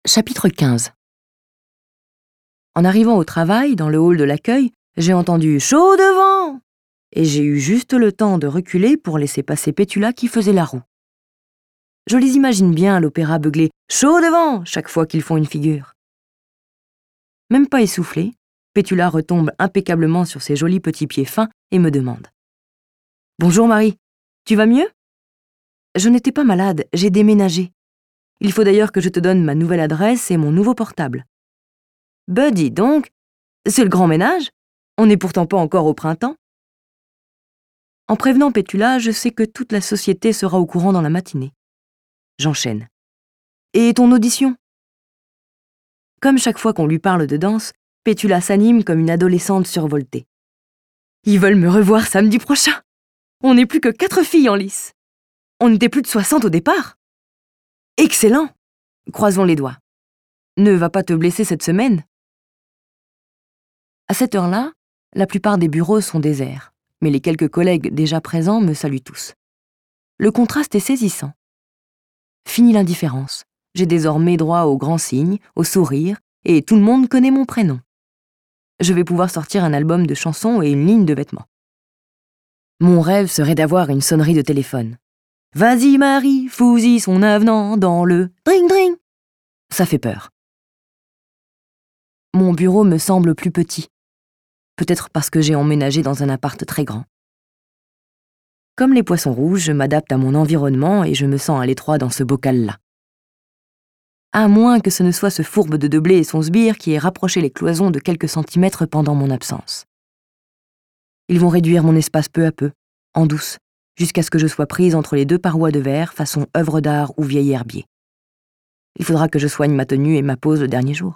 Chapitre 15. En arrivant au travail, dans le hall de l'accueil, j'ai entendu « Chaud devant !» et j'ai eu juste le temps de reculer pour laisser passer Pétula qui faisait la roue. Je les imagine bien à l'opéra beugler « Chaud devant !» chaque fois qu'ils font une figure. Même pas essoufflée, Pétula retombe impeccablement sur ses jolis petits pieds fins et me demande « Bonjour Marie, tu vas mieux ?» Je n'étais pas malade, j'ai déménagé. Il faut d'ailleurs que je te donne ma nouvelle adresse et mon nouveau portable. Dis donc, c'est le grand ménage? On n'est pourtant pas encore au printemps. En prévenant Pétula, je sais que toute la société sera au courant dans la matinée. J'enchaîne. Et ton audition? Comme chaque fois qu'on lui parle de danse, Pétula s'anime comme une adolescente survoltée. Ils veulent me revoir samedi prochain. On n'est plus que 4 filles en lice. On n'était plus de 60 au départ. Excellent! Croisons les doigts. Ne va pas te blesser cette semaine? À cette heure-là, la plupart des bureaux sont déserts, mais les quelques collègues déjà présents me saluent tous. Le contraste est saisissant. Fini l'indifférence. J'ai désormais droit au grand signe, au sourire, et tout le monde connaît mon prénom. Je vais pouvoir sortir un album de chansons et une ligne de vêtements. Mon rêve serait d'avoir une sonnerie de téléphone. « Vas-y Marie, fous-y son avenant dans le dring-dring !» Ça fait peur. Mon bureau me semble plus petit. Peut-être parce que j'ai emménagé dans un appart très grand. Comme les poissons rouges, je m'adapte à mon environnement et je me sens à l'étroit dans ce bocal-là. À moins que ce ne soit ce fourbe de Deblé et son sbire qui ait rapproché les cloisons de quelques centimètres pendant mon absence. Ils vont réduire mon espace peu à peu, en douce, jusqu'à ce que je sois prise entre les deux parois de verre façon œuvre d'art ou vieil herbier. Il faudra que je soigne ma tenue et ma pose le dernier jour.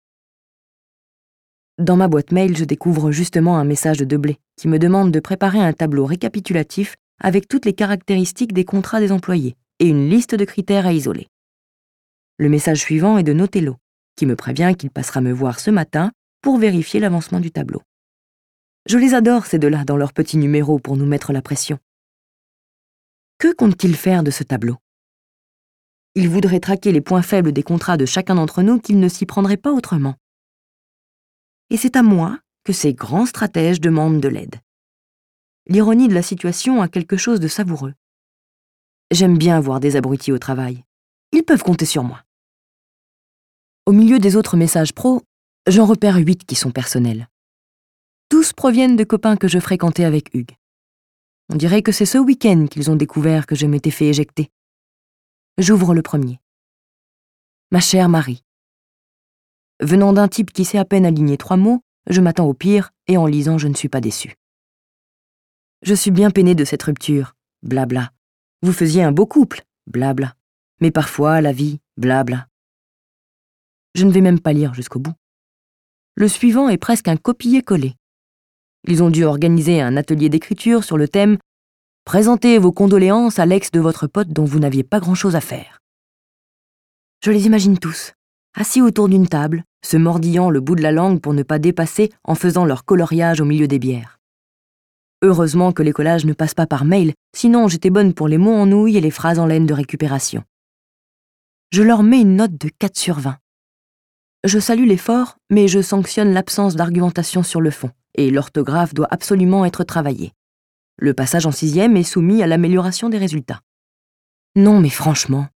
Dans ma boîte mail, je découvre justement un message de Deblé qui me demande de préparer un tableau récapitulatif avec toutes les caractéristiques des contrats des employés et une liste de critères à isoler. Le message suivant est de Notello, qui me prévient qu'il passera me voir ce matin pour vérifier l'avancement du tableau. Je les adore, ces deux-là, dans leurs petits numéros pour nous mettre la pression. Que compte-t-il faire de ce tableau? Il voudrait traquer les points faibles des contrats de chacun d'entre nous qu'il ne s'y prendrait pas autrement. Et c'est à moi que ces grands stratèges demandent de l'aide. L'ironie de la situation a quelque chose de savoureux. J'aime bien voir des abrutis au travail. Ils peuvent compter sur moi. Au milieu des autres messages pro, j'en repère 8 qui sont personnels. Tous proviennent de copains que je fréquentais avec Hugues. On dirait que c'est ce week-end qu'ils ont découvert que je m'étais fait éjecter. J'ouvre le premier. Ma chère Marie. Venant d'un type qui sait à peine aligner 3 mots, je m'attends au pire et en lisant, je ne suis pas déçue. Je suis bien peinée de cette rupture. Blabla. Vous faisiez un beau couple. Blabla. Mais parfois, la vie. Blabla. Je ne vais même pas lire jusqu'au bout. Le suivant est presque un copier-coller. Ils ont dû organiser un atelier d'écriture sur le thème « Présentez vos condoléances à l'ex de votre pote dont vous n'aviez pas grand-chose à faire ». Je les imagine tous, assis autour d'une table, se mordillant le bout de la langue pour ne pas dépasser en faisant leur coloriage au milieu des bières. Heureusement que les collages ne passent pas par mail, sinon j'étais bonne pour les mots en nouilles et les phrases en laine de récupération. Je leur mets une note de 4 sur 20. Je salue l'effort, mais je sanctionne l'absence d'argumentation sur le fond, et l'orthographe doit absolument être travaillée. Le passage en 6e est soumis à l'amélioration des résultats. Non, mais franchement.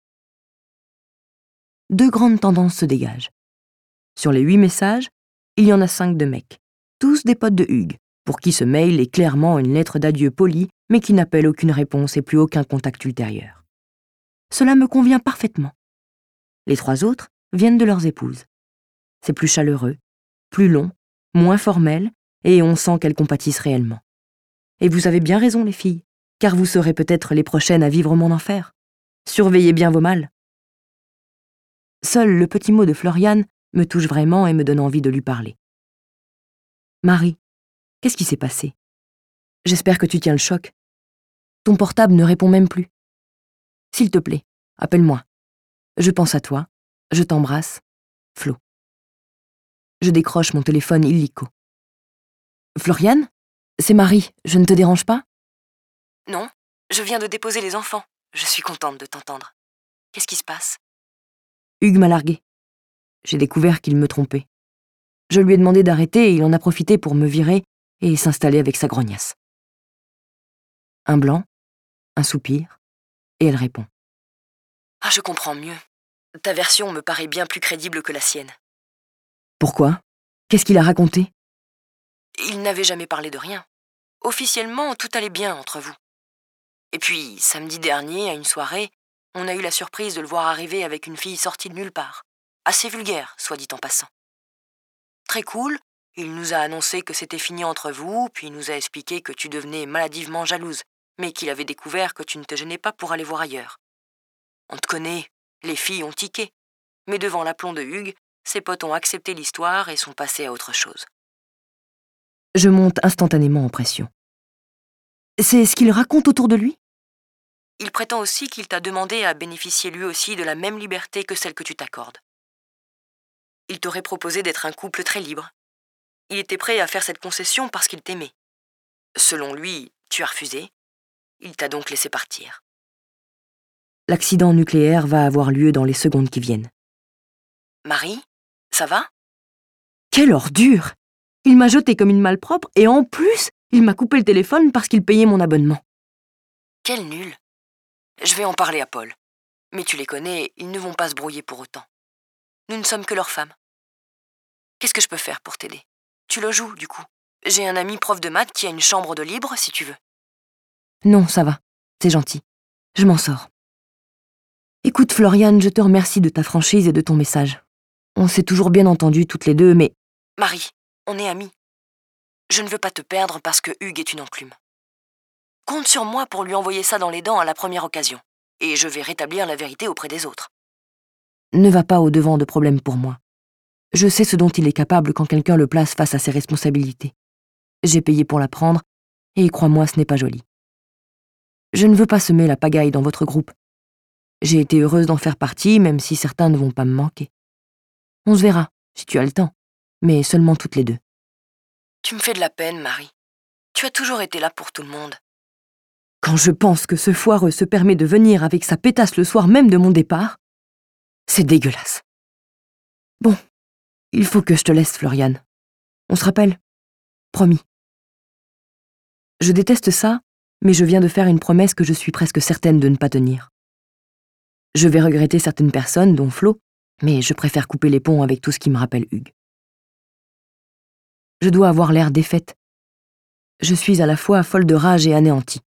2 grandes tendances se dégagent. Sur les 8 messages, il y en a 5 de mecs, tous des potes de Hugues, pour qui ce mail est clairement une lettre d'adieu polie, mais qui n'appelle aucune réponse et plus aucun contact ultérieur. Cela me convient parfaitement. Les 3 autres viennent de leurs épouses. C'est plus chaleureux, plus long, moins formel, et on sent qu'elles compatissent réellement. Et vous avez bien raison, les filles, car vous serez peut-être les prochaines à vivre mon enfer. Surveillez bien vos mâles. Seul le petit mot de Floriane me touche vraiment et me donne envie de lui parler. Marie, qu'est-ce qui s'est passé? J'espère que tu tiens le choc. Ton portable ne répond même plus. S'il te plaît, appelle-moi. Je pense à toi, je t'embrasse, Flo. Je décroche mon téléphone illico. Floriane? C'est Marie, je ne te dérange pas? Non, je viens de déposer les enfants. Je suis contente de t'entendre. Qu'est-ce qui se passe? Hugues m'a larguée. j'ai découvert qu'il me trompait. Je lui ai demandé d'arrêter et il en a profité pour me virer et s'installer avec sa grognasse. Un blanc, un soupir, et elle répond. « Ah, je comprends mieux. Ta version me paraît bien plus crédible que la sienne. » Pourquoi? Qu'est-ce qu'il a raconté? Il n'avait jamais parlé de rien. Officiellement, tout allait bien entre vous. Et puis, samedi dernier, à une soirée, on a eu la surprise de le voir arriver avec une fille sortie de nulle part. Assez vulgaire, soit dit en passant. Très cool, il nous a annoncé que c'était fini entre vous, puis il nous a expliqué que tu devenais maladivement jalouse, mais qu'il avait découvert que tu ne te gênais pas pour aller voir ailleurs. On te connaît, les filles ont tiqué, mais devant l'aplomb de Hugues, ses potes ont accepté l'histoire et sont passés à autre chose. Je monte instantanément en pression. C'est ce qu'il raconte autour de lui? Il prétend aussi qu'il t'a demandé à bénéficier lui aussi de la même liberté que celle que tu t'accordes. Il t'aurait proposé d'être un couple très libre. Il était prêt à faire cette concession parce qu'il t'aimait. Selon lui, tu as refusé. Il t'a donc laissé partir. L'accident nucléaire va avoir lieu dans les secondes qui viennent. Marie, ça va? Quelle ordure! Il m'a jeté comme une malpropre et en plus, il m'a coupé le téléphone parce qu'il payait mon abonnement. Quel nul! Je vais en parler à Paul. Mais tu les connais, ils ne vont pas se brouiller pour autant. Nous ne sommes que leurs femmes. Qu'est-ce que je peux faire pour t'aider? Tu le joues, du coup. J'ai un ami prof de maths qui a une chambre de libre, si tu veux. Non, ça va. C'est gentil. Je m'en sors. Écoute, Floriane, je te remercie de ta franchise et de ton message. On s'est toujours bien entendus toutes les deux, mais... Marie, on est amis. Je ne veux pas te perdre parce que Hugues est une enclume. Compte sur moi pour lui envoyer ça dans les dents à la première occasion, et je vais rétablir la vérité auprès des autres. Ne va pas au-devant de problèmes pour moi. Je sais ce dont il est capable quand quelqu'un le place face à ses responsabilités. J'ai payé pour l'apprendre, et crois-moi, ce n'est pas joli. Je ne veux pas semer la pagaille dans votre groupe. J'ai été heureuse d'en faire partie, même si certains ne vont pas me manquer. On se verra, si tu as le temps, mais seulement toutes les deux. Tu me fais de la peine, Marie. Tu as toujours été là pour tout le monde. Quand je pense que ce foireux se permet de venir avec sa pétasse le soir même de mon départ, c'est dégueulasse. Bon, il faut que je te laisse, Floriane. On se rappelle? Promis. Je déteste ça, mais je viens de faire une promesse que je suis presque certaine de ne pas tenir. Je vais regretter certaines personnes, dont Flo, mais je préfère couper les ponts avec tout ce qui me rappelle Hugues. Je dois avoir l'air défaite. Je suis à la fois folle de rage et anéantie.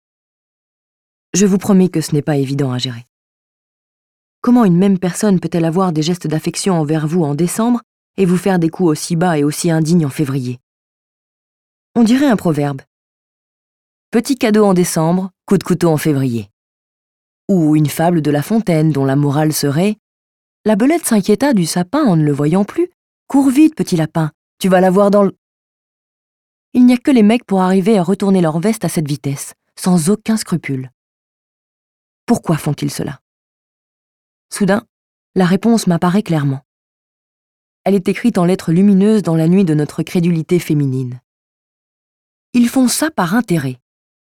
Je vous promets que ce n'est pas évident à gérer. Comment une même personne peut-elle avoir des gestes d'affection envers vous en décembre et vous faire des coups aussi bas et aussi indignes en février? On dirait un proverbe. Petit cadeau en décembre, coup de couteau en février. Ou une fable de La Fontaine dont la morale serait « La belette s'inquiéta du sapin en ne le voyant plus. Cours vite, petit lapin, tu vas l'avoir dans le... » Il n'y a que les mecs pour arriver à retourner leur veste à cette vitesse, sans aucun scrupule. Pourquoi font-ils cela? Soudain, la réponse m'apparaît clairement. Elle est écrite en lettres lumineuses dans la nuit de notre crédulité féminine. Ils font ça par intérêt.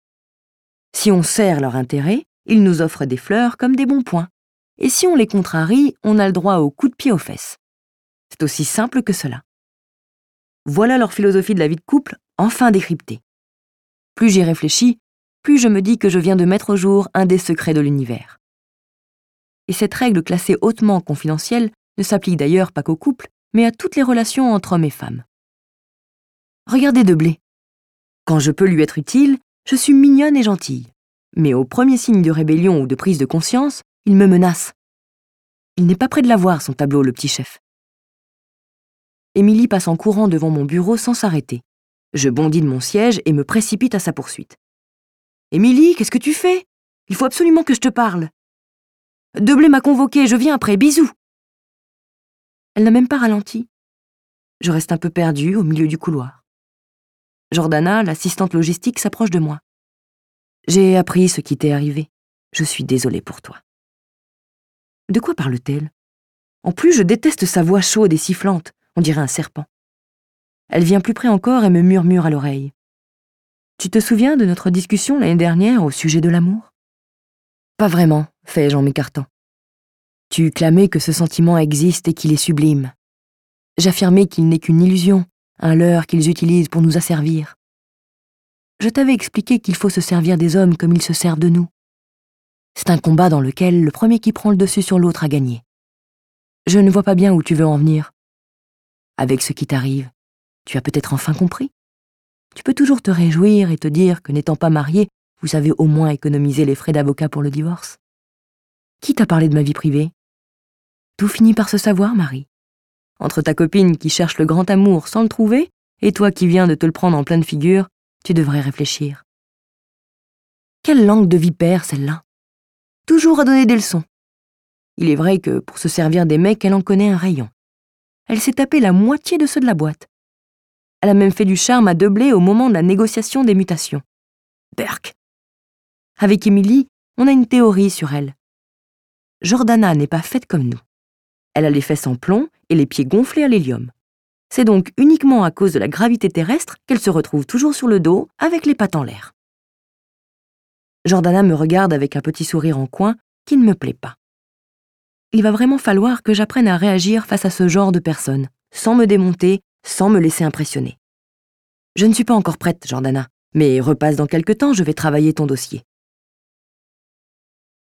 Si on sert leur intérêt, ils nous offrent des fleurs comme des bons points. Et si on les contrarie, on a le droit au coup de pied aux fesses. C'est aussi simple que cela. Voilà leur philosophie de la vie de couple, enfin décryptée. Plus j'y réfléchis, plus je me dis que je viens de mettre au jour un des secrets de l'univers. Et cette règle classée hautement confidentielle ne s'applique d'ailleurs pas qu'aux couples, mais à toutes les relations entre hommes et femmes. Regardez Deblé. Quand je peux lui être utile, je suis mignonne et gentille. Mais au premier signe de rébellion ou de prise de conscience, il me menace. Il n'est pas près de l'avoir, son tableau, le petit chef. Émilie passe en courant devant mon bureau sans s'arrêter. Je bondis de mon siège et me précipite à sa poursuite. « Émilie, qu'est-ce que tu fais? Il faut absolument que je te parle. » « Deblé m'a convoqué, je viens après, bisous !» Elle n'a même pas ralenti. Je reste un peu perdue au milieu du couloir. Jordana, l'assistante logistique, s'approche de moi. « J'ai appris ce qui t'est arrivé. Je suis désolée pour toi. » De quoi parle-t-elle? En plus, je déteste sa voix chaude et sifflante, on dirait un serpent. Elle vient plus près encore et me murmure à l'oreille. « Tu te souviens de notre discussion l'année dernière au sujet de l'amour ?» « Pas vraiment, fais-je en m'écartant. Tu clamais que ce sentiment existe et qu'il est sublime. J'affirmais qu'il n'est qu'une illusion, un leurre qu'ils utilisent pour nous asservir. Je t'avais expliqué qu'il faut se servir des hommes comme ils se servent de nous. C'est un combat dans lequel le premier qui prend le dessus sur l'autre a gagné. Je ne vois pas bien où tu veux en venir. Avec ce qui t'arrive, tu as peut-être enfin compris. Tu peux toujours te réjouir et te dire que n'étant pas marié, vous savez au moins économiser les frais d'avocat pour le divorce. Qui t'a parlé de ma vie privée? Tout finit par se savoir, Marie. Entre ta copine qui cherche le grand amour sans le trouver et toi qui viens de te le prendre en pleine figure, tu devrais réfléchir. Quelle langue de vipère, celle-là! Toujours à donner des leçons. Il est vrai que pour se servir des mecs, elle en connaît un rayon. Elle s'est tapé la moitié de ceux de la boîte. Elle a même fait du charme à Deblé au moment de la négociation des mutations. Berk! Avec Émilie, on a une théorie sur elle. Jordana n'est pas faite comme nous. Elle a les fesses en plomb et les pieds gonflés à l'hélium. C'est donc uniquement à cause de la gravité terrestre qu'elle se retrouve toujours sur le dos avec les pattes en l'air. Jordana me regarde avec un petit sourire en coin qui ne me plaît pas. Il va vraiment falloir que j'apprenne à réagir face à ce genre de personnes, sans me démonter, sans me laisser impressionner. Je ne suis pas encore prête, Jordana, mais repasse dans quelque temps, je vais travailler ton dossier.